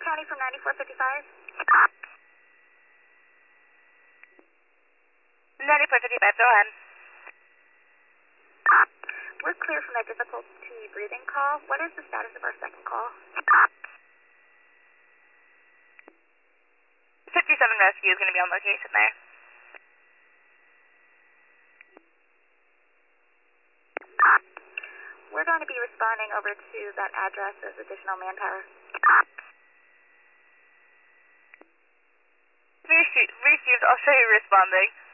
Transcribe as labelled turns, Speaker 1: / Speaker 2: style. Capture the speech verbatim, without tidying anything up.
Speaker 1: County from ninety-four fifty-five.
Speaker 2: ninety-four fifty-five, go ahead.
Speaker 1: We're clear from that difficulty breathing call. What is the status of our second call?
Speaker 2: fifty-seven Rescue is going to be on location there.
Speaker 1: We're going to be responding over to that address as additional manpower.
Speaker 2: Received. I'll show you responding.